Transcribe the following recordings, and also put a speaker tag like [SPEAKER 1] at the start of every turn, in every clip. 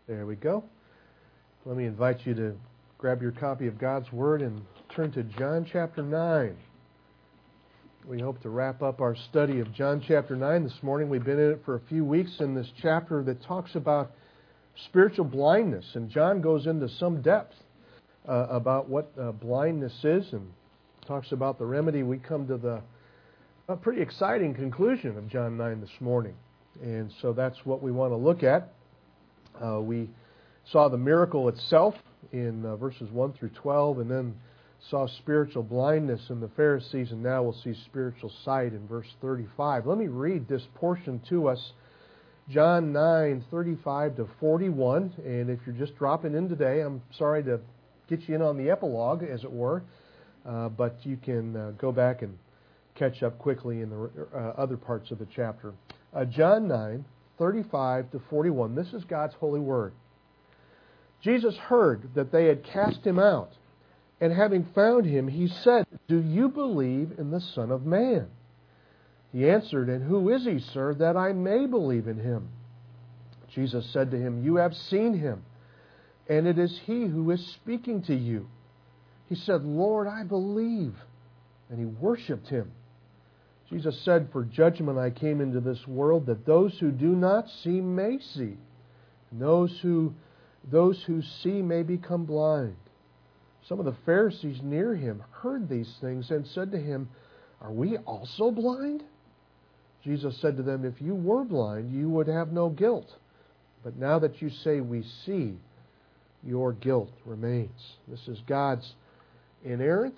[SPEAKER 1] There we go. Let me invite you to grab your copy of God's Word and turn to John chapter 9. We hope to wrap up our study of John chapter 9 this morning. We've been in it for a few weeks in this chapter that talks about spiritual blindness. And John goes into some depth about what blindness is and talks about the remedy. We come to a pretty exciting conclusion of John 9 this morning. And so that's what we want to look at. We saw the miracle itself in verses 1 through 12, and then saw spiritual blindness in the Pharisees, and now we'll see spiritual sight in verse 35. Let me read this portion to us, John 9, 35 to 41. And if you're just dropping in today, I'm sorry to get you in on the epilogue, as it were, but you can go back and catch up quickly in the other parts of the chapter. John 9, 35 to 41. This is God's holy word. Jesus heard that they had cast him out, and having found him, he said, "Do you believe in the Son of Man?" He answered, "And who is he, sir, that I may believe in him?" Jesus said to him, "You have seen him, and it is he who is speaking to you." He said, "Lord, I believe." And he worshipped him. Jesus said, "For judgment I came into this world, that those who do not see may see, and those who see may become blind." Some of the Pharisees near him heard these things and said to him, "Are we also blind?" Jesus said to them, "If you were blind, you would have no guilt. But now that you say we see, your guilt remains." This is God's inerrant,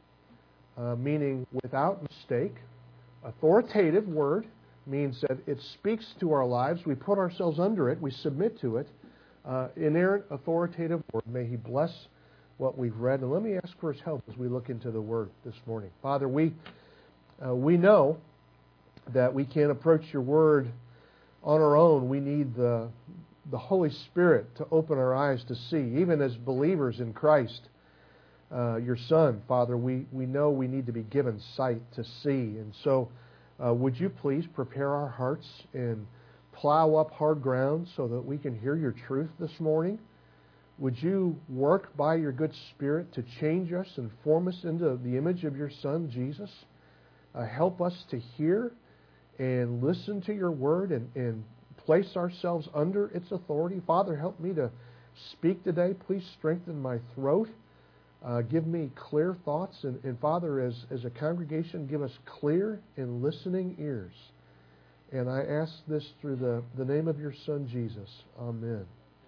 [SPEAKER 1] meaning without mistake, authoritative word, means that it speaks to our lives. We put ourselves under it. We submit to it. Inerrant, authoritative word. May He bless what we've read. And let me ask for His help as we look into the Word this morning. Father, we know that we can't approach Your Word on our own. We need the Holy Spirit to open our eyes to see. Even as believers in Christ, Your Son, Father, we know we need to be given sight to see. And so would You please prepare our hearts and plow up hard ground so that we can hear Your truth this morning? Would You work by Your good Spirit to change us and form us into the image of Your Son, Jesus? Help us to hear and listen to Your Word and place ourselves under its authority. Father, help me to speak today. Please strengthen my throat. Give me clear thoughts. And Father, as a congregation, give us clear and listening ears. And I ask this through the name of Your Son, Jesus. Amen.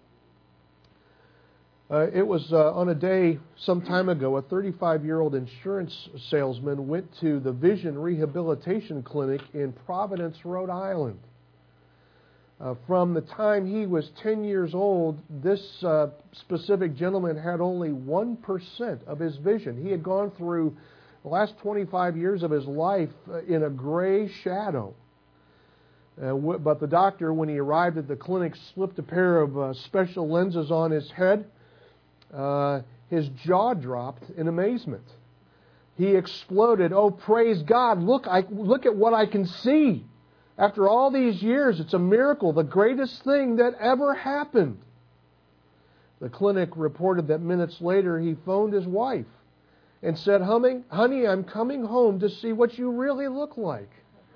[SPEAKER 1] It was on a day some time ago, a 35-year-old insurance salesman went to the Vision Rehabilitation Clinic in Providence, Rhode Island. From the time he was 10 years old, this specific gentleman had only 1% of his vision. He had gone through the last 25 years of his life in a gray shadow. But the doctor, when he arrived at the clinic, slipped a pair of special lenses on his head. His jaw dropped in amazement. He exploded, "Oh, praise God, look at what I can see. After all these years, it's a miracle, the greatest thing that ever happened." The clinic reported that minutes later he phoned his wife and said, "Honey, I'm coming home to see what you really look like."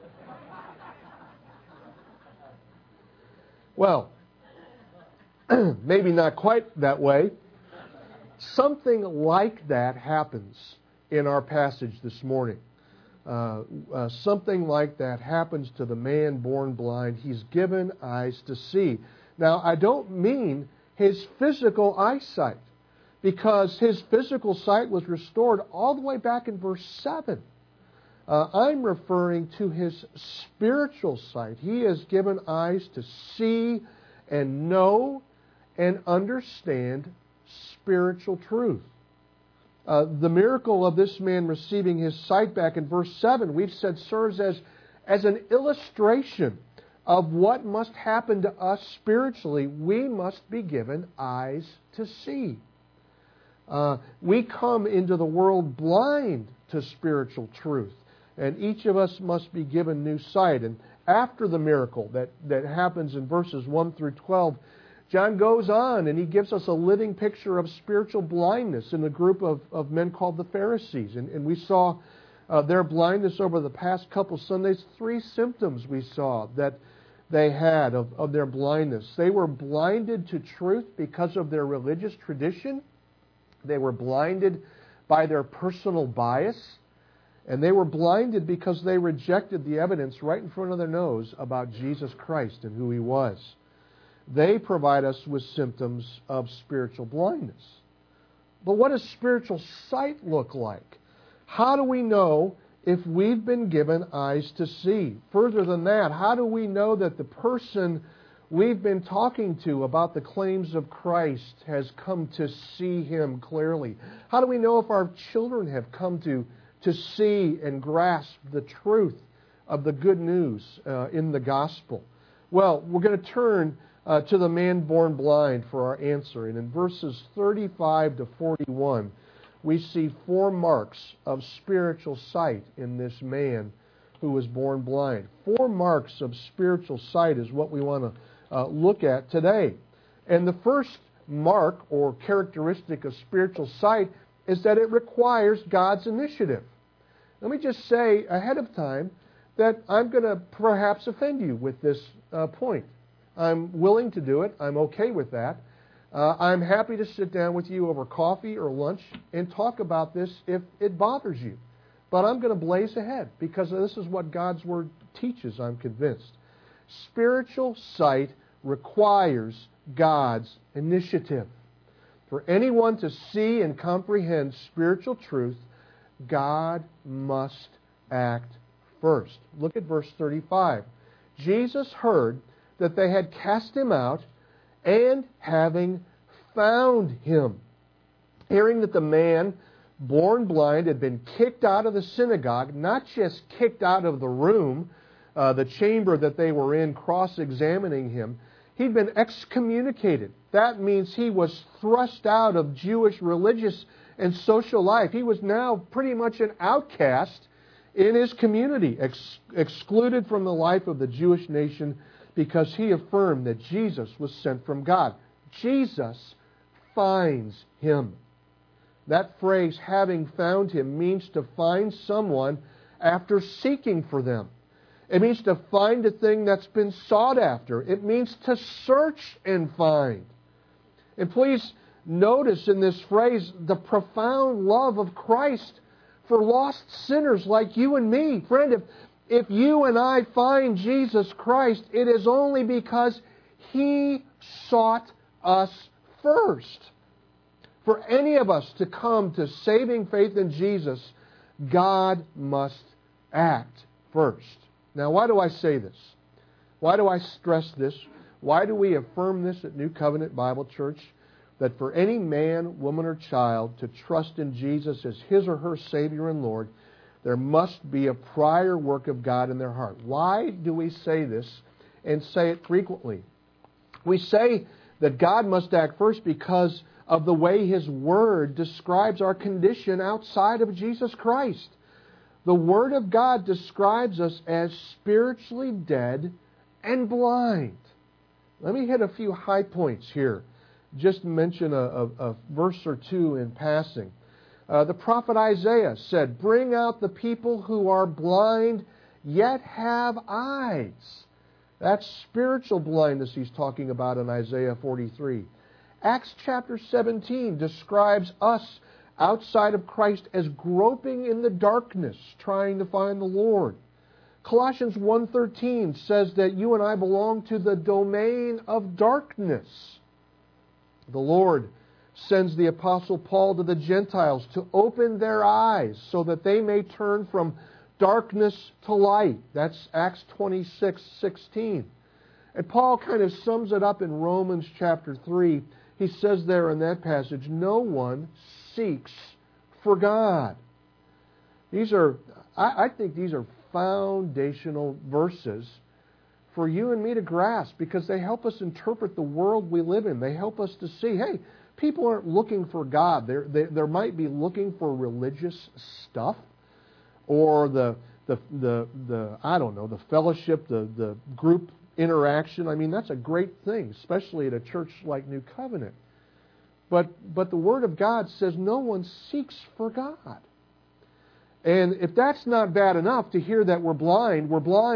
[SPEAKER 1] Well, maybe not quite that way. Something like that happens in our passage this morning. Something like that happens to the man born blind. He's given eyes to see. Now, I don't mean his physical eyesight, because his physical sight was restored all the way back in verse 7. I'm referring to his spiritual sight. He is given eyes to see and know and understand spiritual truth. The miracle of this man receiving his sight back in verse 7, we've said, serves as an illustration of what must happen to us spiritually. We must be given eyes to see. We come into the world blind to spiritual truth, and each of us must be given new sight. And after the miracle that happens in verses 1 through 12, John goes on and he gives us a living picture of spiritual blindness in the group of men called the Pharisees. And we saw their blindness over the past couple Sundays. 3 symptoms we saw that they had of their blindness. They were blinded to truth because of their religious tradition. They were blinded by their personal bias. And they were blinded because they rejected the evidence right in front of their nose about Jesus Christ and who He was. They provide us with symptoms of spiritual blindness. But what does spiritual sight look like? How do we know if we've been given eyes to see? Further than that, how do we know that the person we've been talking to about the claims of Christ has come to see Him clearly? How do we know if our children have come to see and grasp the truth of the good news in the gospel? Well, we're going to turn to the man born blind for our answer. And in verses 35 to 41, we see 4 marks of spiritual sight in this man who was born blind. 4 marks of spiritual sight is what we want to look at today. And the first mark or characteristic of spiritual sight is that it requires God's initiative. Let me just say ahead of time that I'm going to perhaps offend you with this point. I'm willing to do it. I'm okay with that. I'm happy to sit down with you over coffee or lunch and talk about this if it bothers you. But I'm going to blaze ahead because this is what God's Word teaches, I'm convinced. Spiritual sight requires God's initiative. For anyone to see and comprehend spiritual truth, God must act first. Look at verse 35. Jesus heard that they had cast him out, and having found him. Hearing that the man born blind had been kicked out of the synagogue, not just kicked out of the room, the chamber that they were in cross-examining him, he'd been excommunicated. That means he was thrust out of Jewish religious and social life. He was now pretty much an outcast in his community, excluded from the life of the Jewish nation because he affirmed that Jesus was sent from God. Jesus finds him. That phrase, having found him, means to find someone after seeking for them. It means to find a thing that's been sought after. It means to search and find. And please notice in this phrase the profound love of Christ for lost sinners like you and me. Friend, if you and I find Jesus Christ, it is only because He sought us first. For any of us to come to saving faith in Jesus, God must act first. Now, why do I say this? Why do I stress this? Why do we affirm this at New Covenant Bible Church? That for any man, woman, or child to trust in Jesus as his or her Savior and Lord, there must be a prior work of God in their heart. Why do we say this and say it frequently? We say that God must act first because of the way His Word describes our condition outside of Jesus Christ. The Word of God describes us as spiritually dead and blind. Let me hit a few high points here. Just mention a verse or two in passing. The prophet Isaiah said, "Bring out the people who are blind, yet have eyes." That's spiritual blindness he's talking about in Isaiah 43. Acts chapter 17 describes us outside of Christ as groping in the darkness, trying to find the Lord. Colossians 1:13 says that you and I belong to the domain of darkness. The Lord sends the Apostle Paul to the Gentiles to open their eyes so that they may turn from darkness to light. That's Acts 26:16. And Paul kind of sums it up in Romans chapter 3. He says there in that passage, no one seeks for God. I think these are foundational verses for you and me to grasp because they help us interpret the world we live in. They help us to see, hey, people aren't looking for God. They might be looking for religious stuff or the fellowship, the group interaction. I mean, that's a great thing, especially at a church like New Covenant. But the Word of God says no one seeks for God. And if that's not bad enough to hear that we're blind,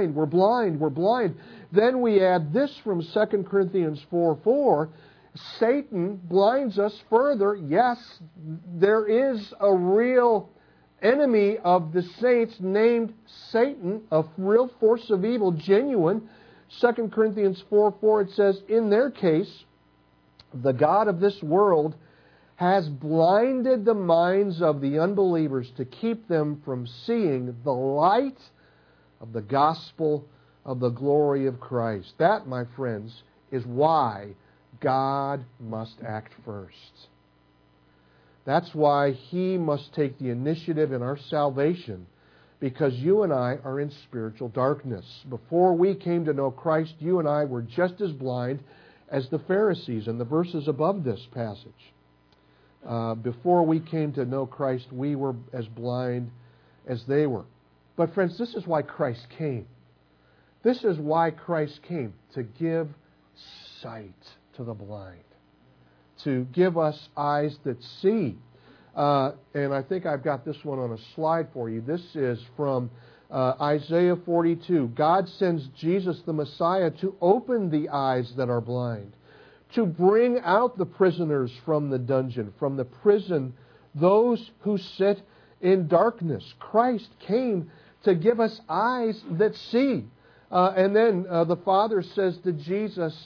[SPEAKER 1] then we add this from 2 Corinthians 4:4. Satan blinds us further. Yes, there is a real enemy of the saints named Satan, a real force of evil, genuine. 2 Corinthians 4:4, it says, in their case, the God of this world has blinded the minds of the unbelievers to keep them from seeing the light of the gospel of the glory of Christ. That, my friends, is why God must act first. That's why He must take the initiative in our salvation, because you and I are in spiritual darkness. Before we came to know Christ, you and I were just as blind as the Pharisees in the verses above this passage. Before we came to know Christ, we were as blind as they were. But friends, this is why Christ came. This is why Christ came, to give sight to the blind, to give us eyes that see. And I think I've got this one on a slide for you. This is from Isaiah 42. God sends Jesus the Messiah to open the eyes that are blind, to bring out the prisoners from the dungeon, from the prison, those who sit in darkness. Christ came to give us eyes that see. And then the Father says to Jesus,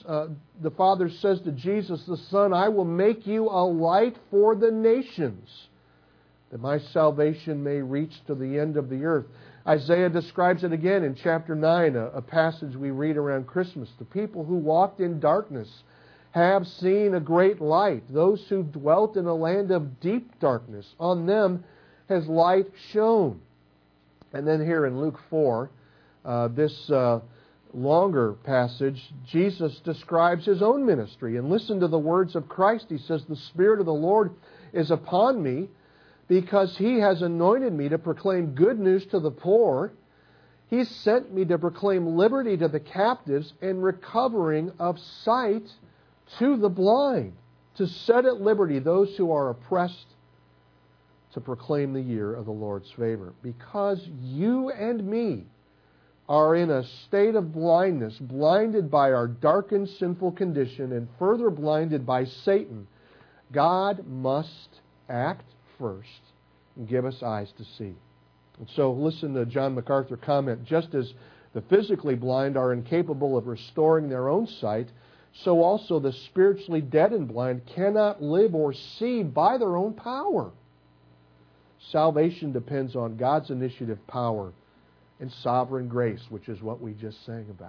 [SPEAKER 1] the Son, I will make you a light for the nations, that my salvation may reach to the end of the earth. Isaiah describes it again in chapter 9, a passage we read around Christmas. The people who walked in darkness have seen a great light. Those who dwelt in a land of deep darkness, on them has light shone. And then here in Luke 4, this longer passage, Jesus describes His own ministry. And listen to the words of Christ. He says, the Spirit of the Lord is upon me, because He has anointed me to proclaim good news to the poor. He sent me to proclaim liberty to the captives and recovering of sight to the blind, to set at liberty those who are oppressed, to proclaim the year of the Lord's favor. Because you and me are in a state of blindness, blinded by our darkened sinful condition and further blinded by Satan, God must act first and give us eyes to see. And so listen to John MacArthur comment, just as the physically blind are incapable of restoring their own sight, so also the spiritually dead and blind cannot live or see by their own power. Salvation depends on God's initiative power and sovereign grace, which is what we just sang about.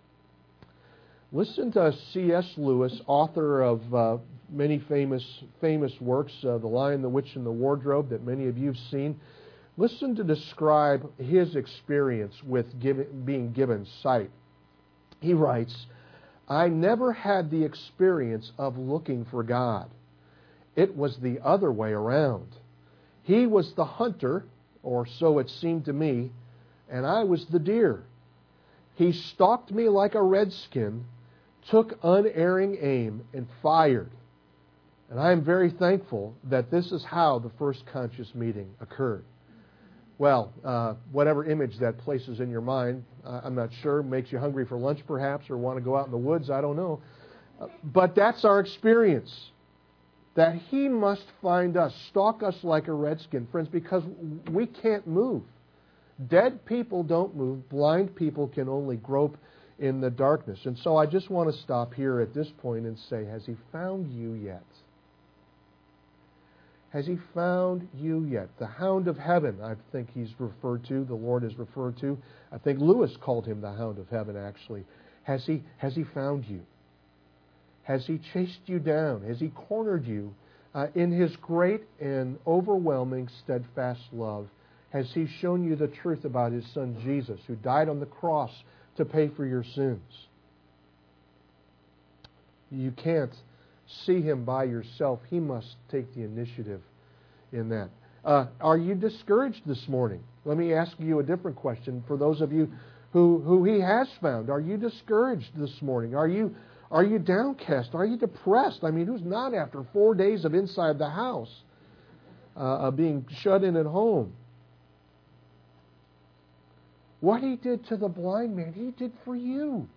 [SPEAKER 1] Listen to C.S. Lewis, author of many famous works, The Lion, the Witch, and the Wardrobe, that many of you have seen. Listen to describe his experience with being given sight. He writes, I never had the experience of looking for God. It was the other way around. He was the hunter, or so it seemed to me, and I was the deer. He stalked me like a redskin, took unerring aim, and fired. And I am very thankful that this is how the first conscious meeting occurred. Well, whatever image that places in your mind, I'm not sure, makes you hungry for lunch perhaps, or want to go out in the woods, I don't know. But that's our experience, that He must find us, stalk us like a redskin, friends, because we can't move. Dead people don't move. Blind people can only grope in the darkness. And so I just want to stop here at this point and say, has He found you yet? Has He found you yet? The Hound of Heaven, I think He's referred to, the Lord is referred to. I think Lewis called Him the Hound of Heaven, actually. Has He found you? Has He chased you down? Has He cornered you in His great and overwhelming steadfast love? Has He shown you the truth about His Son Jesus, who died on the cross to pay for your sins? You can't see Him by yourself. He must take the initiative in that. Are you discouraged this morning? Let me ask you a different question. For those of you who He has found? Are you discouraged this morning? Are you downcast? Are you depressed? I mean, who's not after 4 days of inside the house, of being shut in at home? What He did to the blind man, He did for you.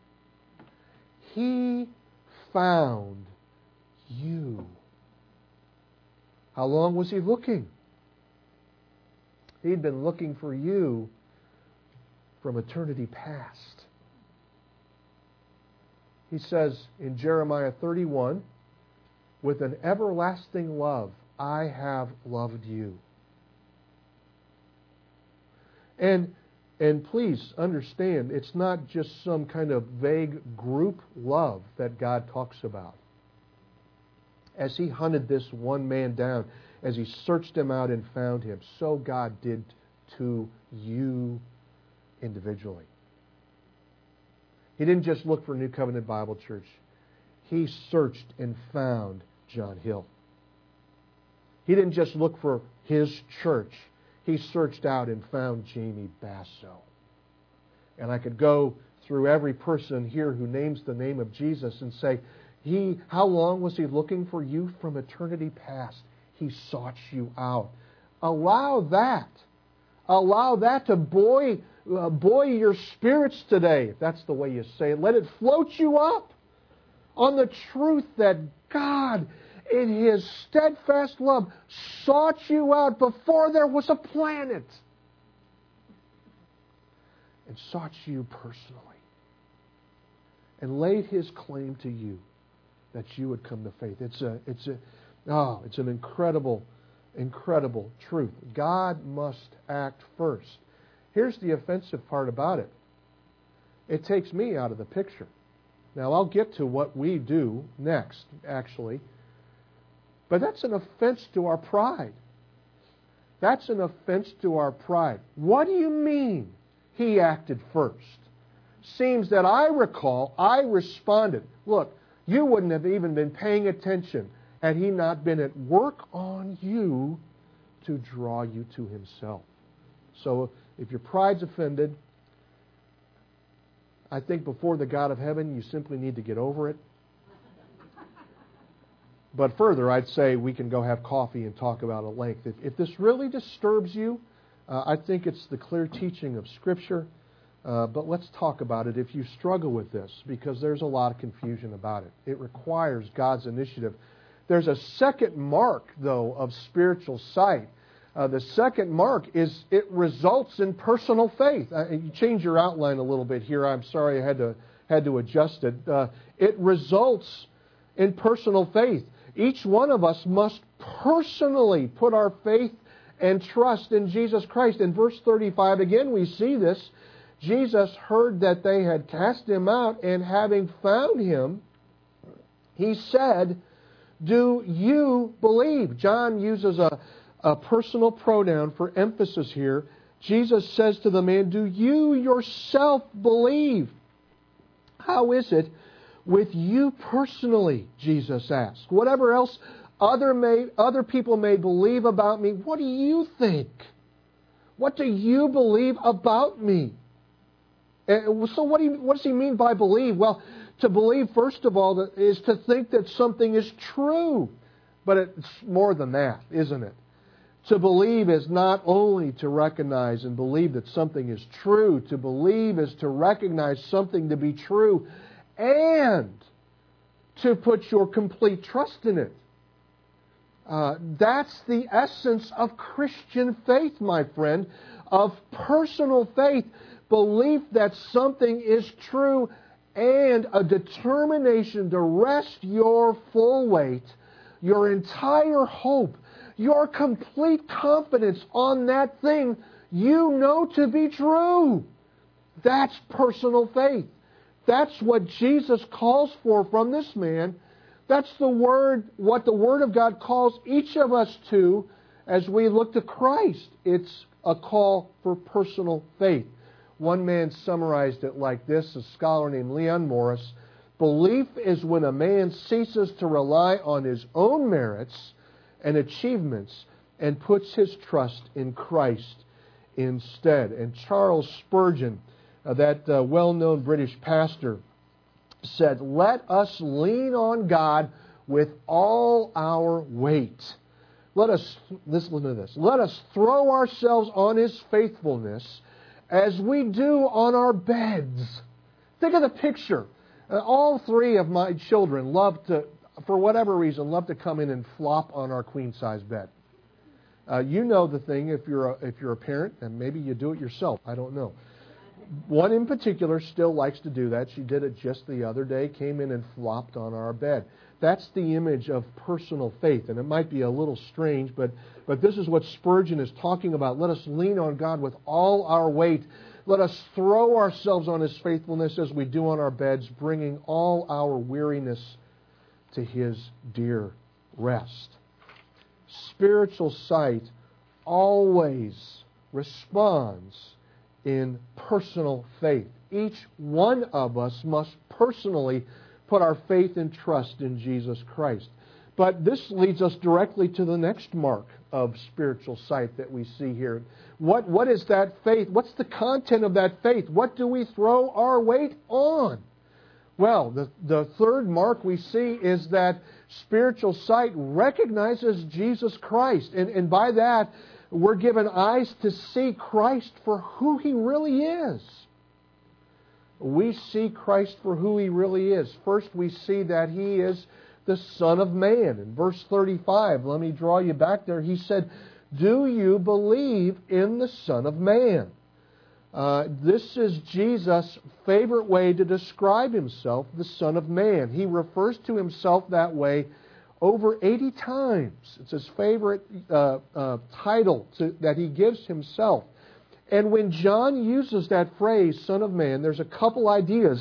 [SPEAKER 1] He found you. How long was He looking? He'd been looking for you from eternity past. He says in Jeremiah 31, with an everlasting love, I have loved you. And please understand, it's not just some kind of vague group love that God talks about. As He hunted this one man down, as He searched him out and found him, so God did to you individually. He didn't just look for New Covenant Bible Church. He searched and found John Hill. He didn't just look for his church. He searched out and found Jamie Basso. And I could go through every person here who names the name of Jesus and say, how long was He looking for you from eternity past? He sought you out. Allow that to buoy your spirits today, if that's the way you say it. Let it float you up on the truth that God, in His steadfast love, sought you out before there was a planet and sought you personally and laid His claim to you that you would come to faith. It's an incredible truth. God must act first. Here's the offensive part about it. It takes me out of the picture. Now, I'll get to what we do next, actually. But that's an offense to our pride. That's an offense to our pride. What do you mean He acted first? Seems that I recall, I responded. Look, you wouldn't have even been paying attention had He not been at work on you to draw you to Himself. So if your pride's offended, I think before the God of heaven, you simply need to get over it. But further, I'd say we can go have coffee and talk about it at length. If this really disturbs you, I think it's the clear teaching of Scripture. But let's talk about it if you struggle with this, because there's a lot of confusion about it. It requires God's initiative. There's a second mark, though, of spiritual sight. The second mark is it results in personal faith. You change your outline a little bit here. I'm sorry I had to adjust it. It results in personal faith. Each one of us must personally put our faith and trust in Jesus Christ. In verse 35, again, we see this. Jesus heard that they had cast him out, and having found him, He said, do you believe? John uses a personal pronoun for emphasis here. Jesus says to the man, do you yourself believe? How is it with you personally? Jesus asked. Whatever else other people may believe about me, what do you think? What do you believe about me? So what does He mean by believe? Well, to believe, first of all, is to think that something is true. But it's more than that, isn't it? To believe is not only to recognize and believe that something is true. To believe is to recognize something to be true and to put your complete trust in it. That's the essence of Christian faith, my friend, of personal faith. Belief that something is true and a determination to rest your full weight, your entire hope, your complete confidence on that thing you know to be true. That's personal faith. That's what Jesus calls for from this man. That's what the Word of God calls each of us to as we look to Christ. It's a call for personal faith. One man summarized it like this, a scholar named Leon Morris. Belief is when a man ceases to rely on his own merits and achievements and puts his trust in Christ instead. And Charles Spurgeon that well-known British pastor, said, "Let us lean on God with all our weight. Listen to this. Let us throw ourselves on His faithfulness as we do on our beds." Think of the picture. All three of my children for whatever reason, love to come in and flop on our queen-size bed. You know the thing if you're a parent, and maybe you do it yourself. I don't know. One in particular still likes to do that. She did it just the other day, came in and flopped on our bed. That's the image of personal faith, and it might be a little strange, but this is what Spurgeon is talking about. Let us lean on God with all our weight. Let us throw ourselves on His faithfulness as we do on our beds, bringing all our weariness to His dear rest. Spiritual sight always responds in personal faith. Each one of us must personally put our faith and trust in Jesus Christ. But this leads us directly to the next mark of spiritual sight that we see here. What is that faith? What's the content of that faith? What do we throw our weight on? Well, the third mark we see is that spiritual sight recognizes Jesus Christ. And by that, we're given eyes to see Christ for who He really is. We see Christ for who He really is. First, we see that He is the Son of Man. In verse 35, let me draw you back there. He said, "Do you believe in the Son of Man?" This is Jesus' favorite way to describe Himself, the Son of Man. He refers to Himself that way over 80 times. It's His favorite title that He gives Himself. And when John uses that phrase, Son of Man, there's a couple ideas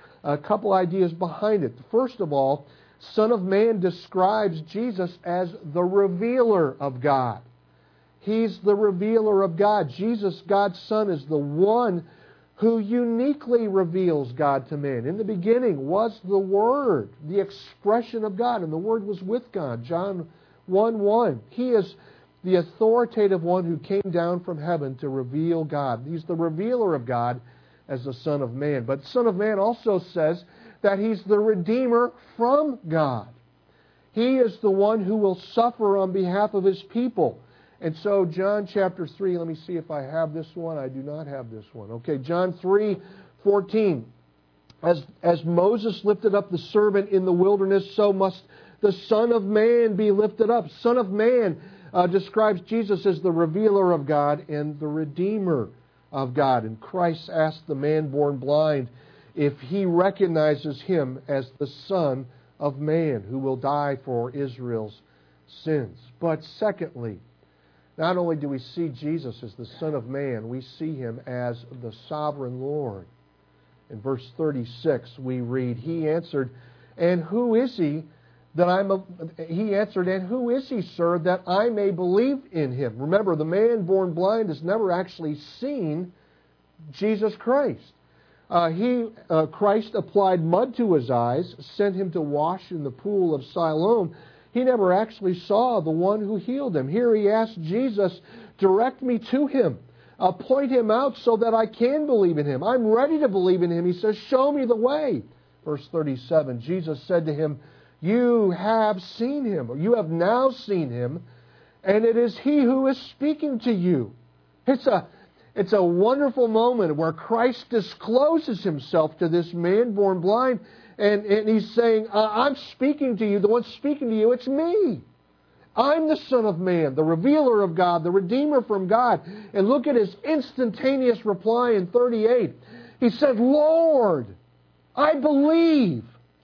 [SPEAKER 1] behind it. First of all, Son of Man describes Jesus as the revealer of God. He's the revealer of God. Jesus, God's Son, is the one who uniquely reveals God to man. In the beginning was the Word, the expression of God, and the Word was with God. John 1:1. He is the authoritative one who came down from heaven to reveal God. He's the revealer of God as the Son of Man. But Son of Man also says that He's the Redeemer from God. He is the one who will suffer on behalf of His people. And so John chapter 3, let me see if I have this one. I do not have this one. Okay, John 3:14. As Moses lifted up the servant in the wilderness, so must the Son of Man be lifted up. Son of Man describes Jesus as the revealer of God and the Redeemer of God. And Christ asked the man born blind if he recognizes Him as the Son of Man who will die for Israel's sins. But secondly, not only do we see Jesus as the Son of Man, we see Him as the Sovereign Lord. In verse 36 we read, He answered, "And who is He that He answered, "And who is He, sir, that I may believe in Him?" Remember, the man born blind has never actually seen Jesus Christ. Christ applied mud to his eyes, sent him to wash in the pool of Siloam. He never actually saw the one who healed him. Here He asked Jesus, "Direct me to Him. Point Him out so that I can believe in Him. I'm ready to believe in Him." He says, "Show me the way." Verse 37, Jesus said to him, "You have seen Him, or you have now seen Him, and it is He who is speaking to you." It's a wonderful moment where Christ discloses Himself to this man born blind, and He's saying, "I'm speaking to you. The one speaking to you, it's me. I'm the Son of Man, the revealer of God, the Redeemer from God." And look at His instantaneous reply in 38. He said, "Lord, I believe."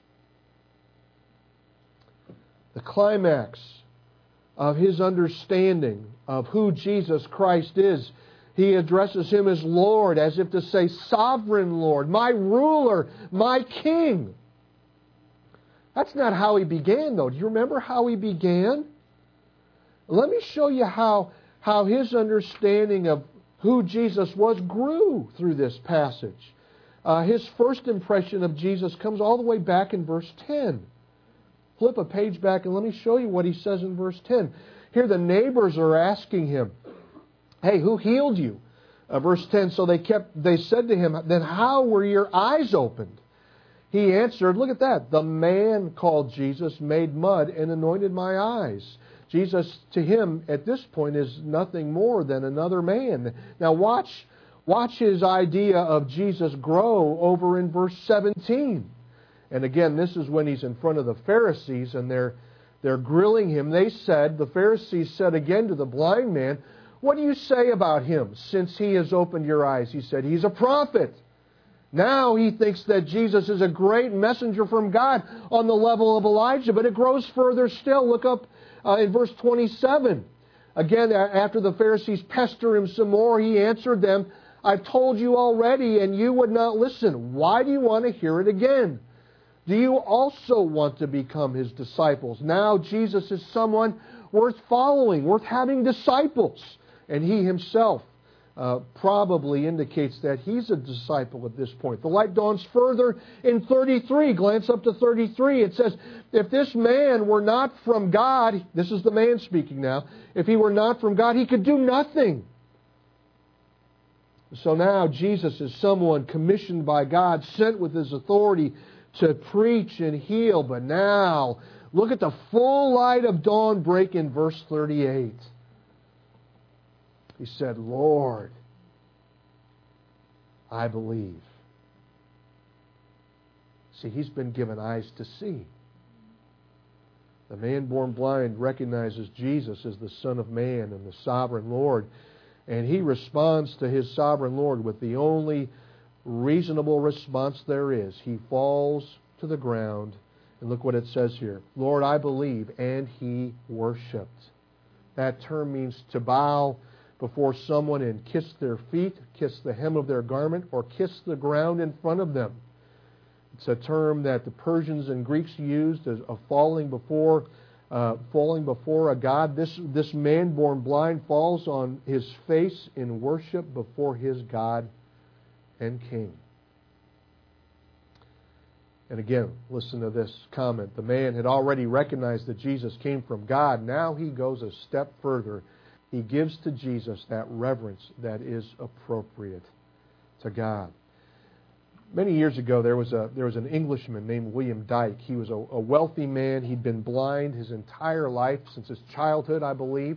[SPEAKER 1] The climax of his understanding of who Jesus Christ is, He addresses Him as Lord, as if to say, "Sovereign Lord, my ruler, my King." That's not how He began, though. Do you remember how He began? Let me show you how His understanding of who Jesus was grew through this passage. His first impression of Jesus comes all the way back in verse 10. Flip a page back and let me show you what He says in verse 10. Here the neighbors are asking Him, "Hey, who healed you?" Verse 10, so they said to him, then how were your eyes opened? He answered, look at that, the man called Jesus made mud and anointed my eyes. Jesus, to him, at this point, is nothing more than another man. Now watch his idea of Jesus grow over in verse 17. And again, this is when he's in front of the Pharisees and they're grilling him. The Pharisees said again to the blind man, what do you say about him since he has opened your eyes? He said, he's a prophet. Now he thinks that Jesus is a great messenger from God on the level of Elijah, but it grows further still. Look up in verse 27. Again, after the Pharisees pester him some more, he answered them, I've told you already, and you would not listen. Why do you want to hear it again? Do you also want to become his disciples? Now Jesus is someone worth following, worth having disciples. And he himself probably indicates that he's a disciple at this point. The light dawns further in 33. Glance up to 33. It says, if this man were not from God, this is the man speaking now, if he were not from God, he could do nothing. So now Jesus is someone commissioned by God, sent with his authority to preach and heal. But now, look at the full light of dawn break in verse 38. He said, Lord, I believe. See, he's been given eyes to see. The man born blind recognizes Jesus as the Son of Man and the Sovereign Lord. And he responds to his Sovereign Lord with the only reasonable response there is. He falls to the ground. And look what it says here. Lord, I believe. And he worshiped. That term means to bow before someone and kiss their feet, kiss the hem of their garment, or kiss the ground in front of them. It's a term that the Persians and Greeks used as a falling before a god. This man born blind falls on his face in worship before his God and King. And again, listen to this comment. The man had already recognized that Jesus came from God. Now he goes a step further. He gives to Jesus that reverence that is appropriate to God. Many years ago, there was an Englishman named William Dyke. He was a wealthy man. He'd been blind his entire life, since his childhood, I believe.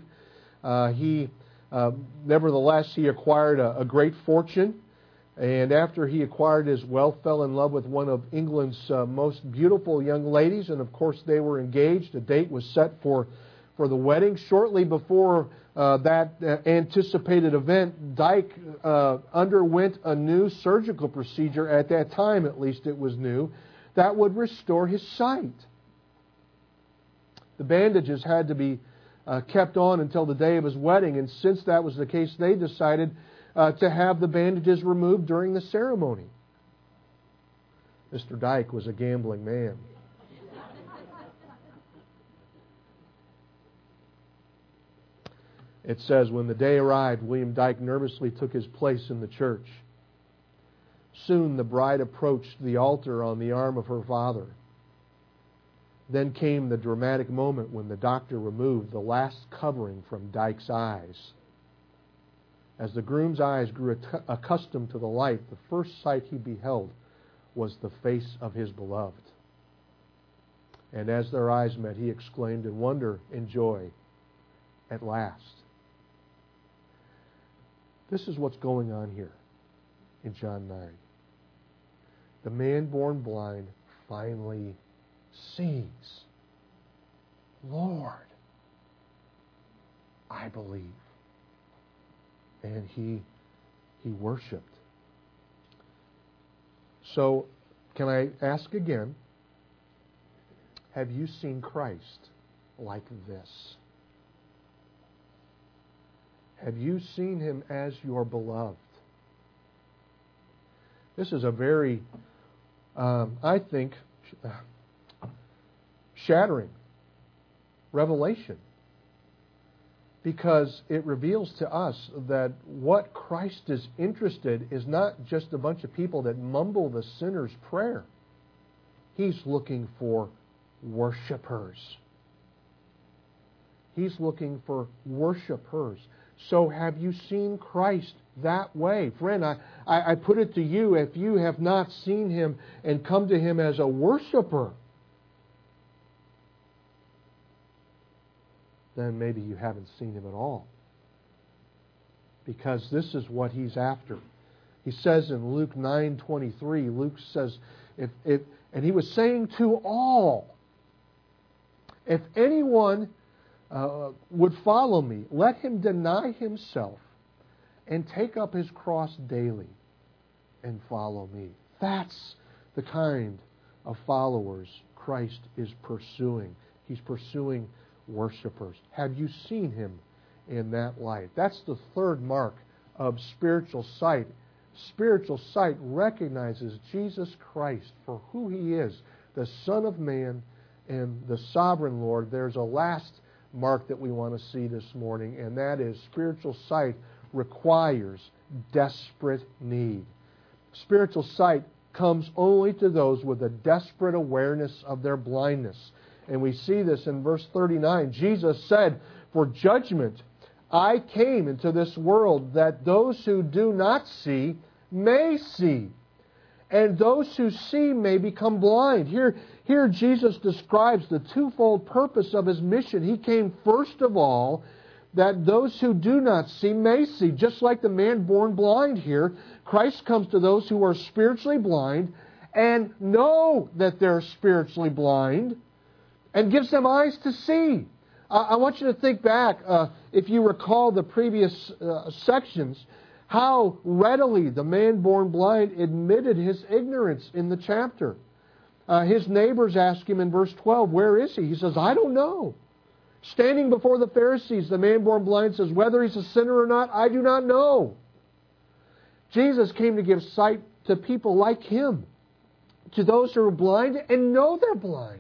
[SPEAKER 1] Nevertheless, he acquired a great fortune. And after he acquired his wealth, fell in love with one of England's most beautiful young ladies. And of course, they were engaged. A date was set for the wedding. Shortly before that anticipated event, Dyke underwent a new surgical procedure. At that time, at least, it was new, that would restore his sight. The bandages had to be kept on until the day of his wedding, and since that was the case, they decided to have the bandages removed during the ceremony. Mr. Dyke was a gambling man. It says, when the day arrived, William Dyke nervously took his place in the church. Soon the bride approached the altar on the arm of her father. Then came the dramatic moment when the doctor removed the last covering from Dyke's eyes. As the groom's eyes grew accustomed to the light, the first sight he beheld was the face of his beloved. And as their eyes met, he exclaimed in wonder and joy, "At last." This is what's going on here in John 9. The man born blind finally sees. Lord, I believe. And he worshiped. So, can I ask again, have you seen Christ like this? Have you seen Him as your beloved? This is a very, I think, shattering revelation, because it reveals to us that what Christ is interested is not just a bunch of people that mumble the sinner's prayer. He's looking for worshipers. He's looking for worshipers. So have you seen Christ that way. Friend, I put it to you, if you have not seen Him and come to Him as a worshiper, then maybe you haven't seen Him at all. Because this is what He's after. He says in Luke 9:23, Luke says, and He was saying to all, if anyone would follow me, let him deny himself and take up his cross daily and follow me. That's the kind of followers Christ is pursuing. He's pursuing worshipers. Have you seen Him in that light? That's the third mark of spiritual sight. Spiritual sight recognizes Jesus Christ for who He is, the Son of Man and the Sovereign Lord. There's a last mark that we want to see this morning, and that is spiritual sight requires desperate need. Spiritual sight comes only to those with a desperate awareness of their blindness. And we see this in verse 39. Jesus said, for judgment I came into this world, that those who do not see may see, and those who see may become blind. Here Jesus describes the twofold purpose of His mission. He came first of all that those who do not see may see. Just like the man born blind here, Christ comes to those who are spiritually blind and know that they're spiritually blind and gives them eyes to see. I want you to think back, if you recall the previous sections, how readily the man born blind admitted his ignorance in the chapter. His neighbors ask him in verse 12, where is he? He says, I don't know. Standing before the Pharisees, the man born blind says, whether he's a sinner or not, I do not know. Jesus came to give sight to people like him, to those who are blind and know they're blind.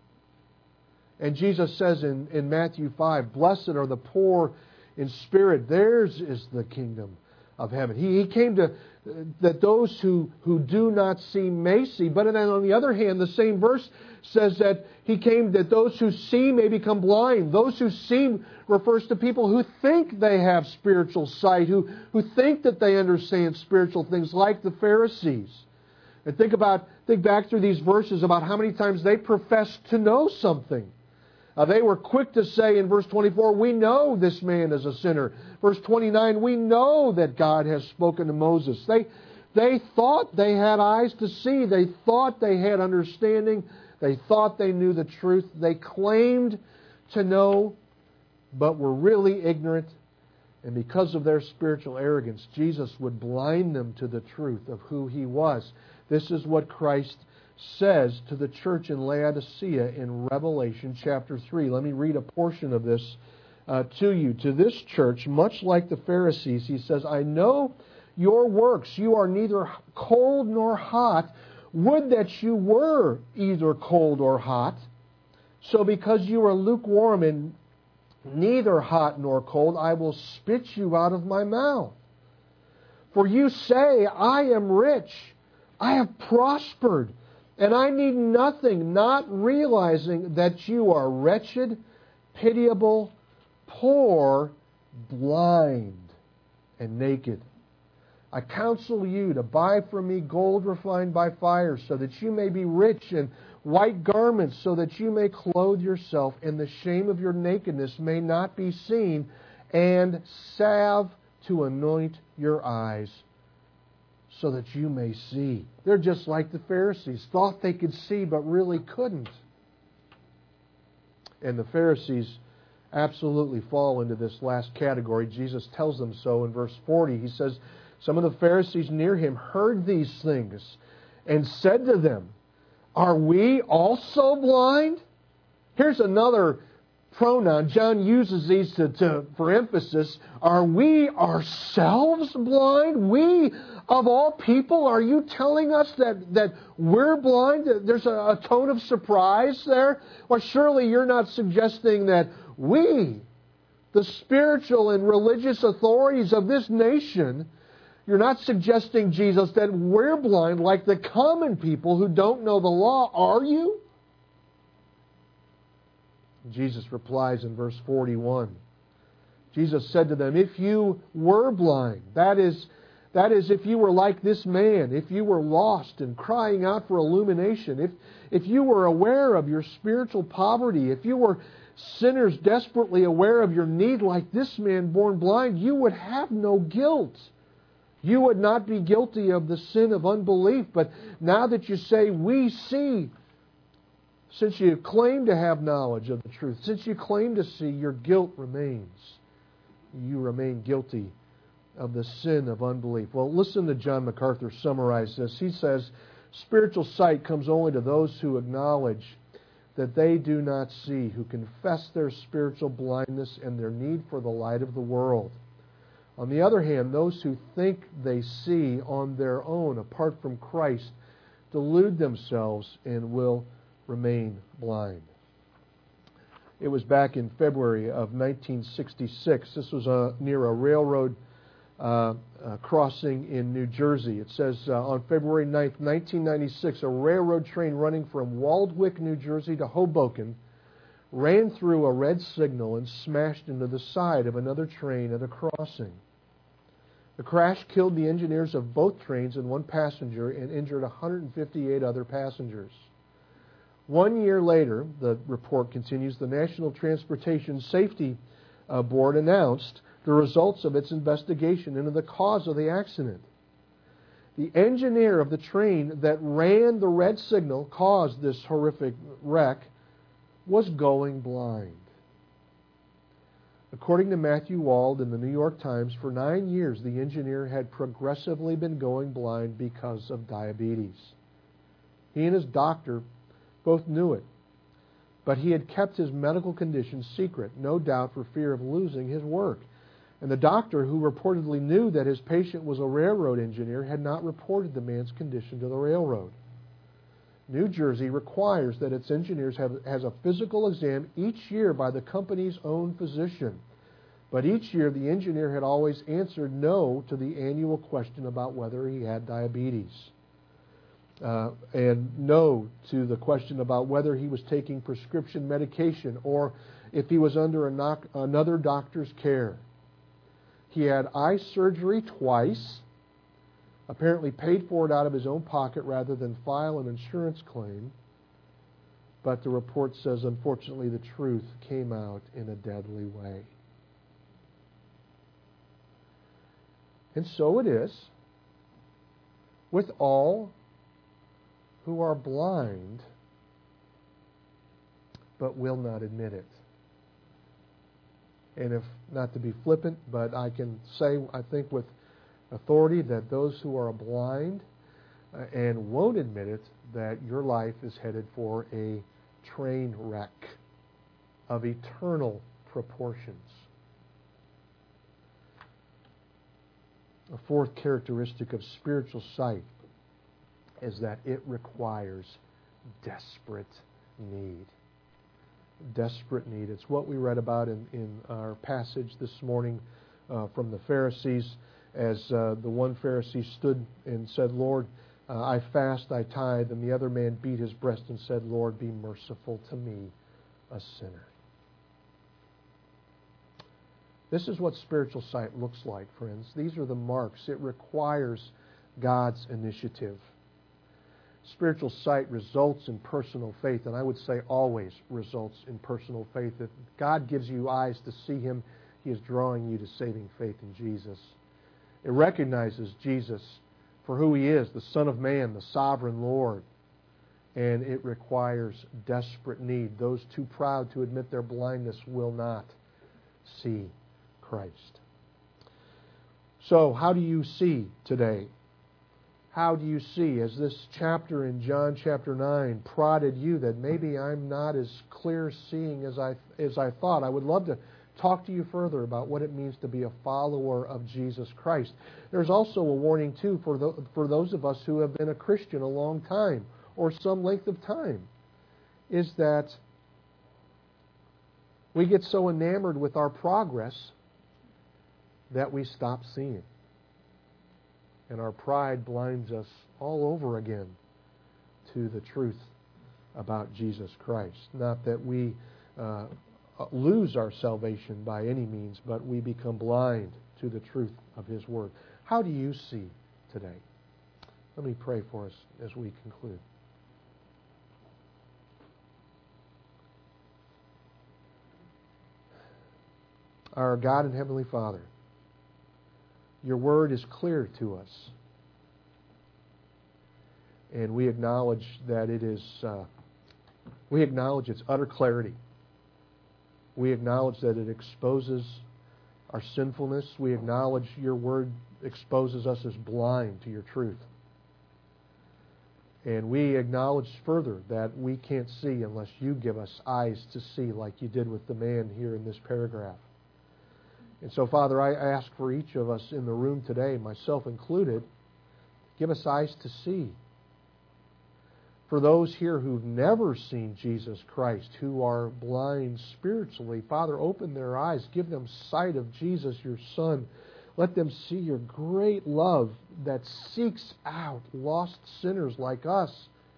[SPEAKER 1] And Jesus says in Matthew 5, blessed are the poor in spirit, theirs is the kingdom of heaven. He came to that those who do not see may see. But then on the other hand, the same verse says that He came that those who see may become blind. Those who see refers to people who think they have spiritual sight, who think that they understand spiritual things, like the Pharisees. And think back through these verses about how many times they professed to know something. They were quick to say in verse 24, we know this man is a sinner. Verse 29, we know that God has spoken to Moses. They thought they had eyes to see. They thought they had understanding. They thought they knew the truth. They claimed to know, but were really ignorant. And because of their spiritual arrogance, Jesus would blind them to the truth of who He was. This is what Christ says to the church in Laodicea in Revelation chapter 3. Let me read a portion of this to you. To this church, much like the Pharisees, He says, I know your works. You are neither cold nor hot. Would that you were either cold or hot. So because you are lukewarm and neither hot nor cold, I will spit you out of my mouth. For you say, I am rich, I have prospered, and I need nothing, not realizing that you are wretched, pitiable, poor, blind, and naked. I counsel you to buy from me gold refined by fire, so that you may be rich, and white garments, so that you may clothe yourself, and the shame of your nakedness may not be seen, and salve to anoint your eyes, so that you may see. They're just like the Pharisees. Thought they could see, but really couldn't. And the Pharisees absolutely fall into this last category. Jesus tells them so in verse 40. He says, some of the Pharisees near Him heard these things and said to them, are we also blind? Here's another pronoun. John uses these for emphasis. Are we ourselves blind? We, of all people, are you telling us that we're blind? There's a tone of surprise there. Well, surely you're not suggesting that we, the spiritual and religious authorities of this nation, you're not suggesting, Jesus, that we're blind like the common people who don't know the law, are you? Jesus replies in verse 41, Jesus said to them, if you were blind, that is if you were like this man, if you were lost and crying out for illumination, if you were aware of your spiritual poverty, if you were sinners desperately aware of your need like this man born blind, you would have no guilt. You would not be guilty of the sin of unbelief. But now that you say, we see, since you claim to have knowledge of the truth, since you claim to see, your guilt remains. You remain guilty of the sin of unbelief. Well, listen to John MacArthur summarize this. He says, spiritual sight comes only to those who acknowledge that they do not see, who confess their spiritual blindness and their need for the light of the world. On the other hand, those who think they see on their own, apart from Christ, delude themselves and will remain blind. It was back in February of 1966. This was near a railroad crossing in New Jersey. It says, on February 9th, 1996, a railroad train running from Waldwick, New Jersey to Hoboken ran through a red signal and smashed into the side of another train at a crossing. The crash killed the engineers of both trains and one passenger and injured 158 other passengers. 1 year later, the report continues, the National Transportation Safety Board announced the results of its investigation into the cause of the accident. The engineer of the train that ran the red signal, caused this horrific wreck, was going blind. According to Matthew Wald in the New York Times, for 9 years the engineer had progressively been going blind because of diabetes. He and his doctor both knew it, but he had kept his medical condition secret, no doubt for fear of losing his work. And the doctor, who reportedly knew that his patient was a railroad engineer, had not reported the man's condition to the railroad. New Jersey requires that its engineers has a physical exam each year by the company's own physician. But each year the engineer had always answered no to the annual question about whether he had diabetes. And no to the question about whether he was taking prescription medication or if he was under another doctor's care. He had eye surgery twice, apparently paid for it out of his own pocket rather than file an insurance claim. But the report says, unfortunately, the truth came out in a deadly way. And so it is with all who are blind but will not admit it. And if not to be flippant, but I can say, I think with authority, that those who are blind and won't admit it, that your life is headed for a train wreck of eternal proportions. A fourth characteristic of spiritual sight is that it requires desperate need. Desperate need. It's what we read about in our passage this morning from the Pharisees, as the one Pharisee stood and said, Lord, I fast, I tithe, and the other man beat his breast and said, Lord, be merciful to me, a sinner. This is what spiritual sight looks like, friends. These are the marks. It requires God's initiative. Spiritual sight results in personal faith, and I would say always results in personal faith. If God gives you eyes to see Him, He is drawing you to saving faith in Jesus. It recognizes Jesus for who He is, the Son of Man, the Sovereign Lord. And it requires desperate need. Those too proud to admit their blindness will not see Christ. So, how do you see today? How do you see, as this chapter in John chapter 9 prodded you that maybe I'm not as clear seeing as I thought? I would love to talk to you further about what it means to be a follower of Jesus Christ. There's also a warning, too, for those of us who have been a Christian a long time or some length of time, is that we get so enamored with our progress that we stop seeing. And our pride blinds us all over again to the truth about Jesus Christ. Not that we lose our salvation by any means, but we become blind to the truth of His Word. How do you see today? Let me pray for us as we conclude. Our God and Heavenly Father, Your Word is clear to us. And we acknowledge that it is, we acknowledge its utter clarity. We acknowledge that it exposes our sinfulness. We acknowledge Your Word exposes us as blind to Your truth. And we acknowledge further that we can't see unless You give us eyes to see, like You did with the man here in this paragraph. And so, Father, I ask for each of us in the room today, myself included, give us eyes to see. For those here who've never seen Jesus Christ, who are blind spiritually, Father, open their eyes. Give them sight of Jesus, Your Son. Let them see Your great love that seeks out lost sinners like us.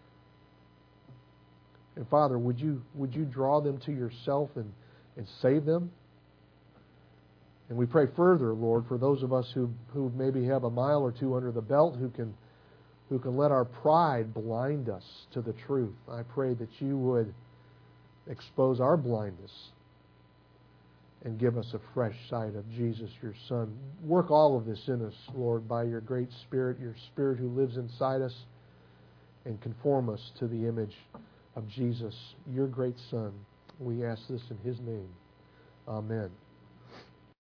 [SPEAKER 1] And Father, would you draw them to Yourself and save them? And we pray further, Lord, for those of us who maybe have a mile or two under the belt, who can let our pride blind us to the truth. I pray that You would expose our blindness and give us a fresh sight of Jesus, Your Son. Work all of this in us, Lord, by Your great Spirit, Your Spirit who lives inside us, and conform us to the image of Jesus, Your great Son. We ask this in His name. Amen.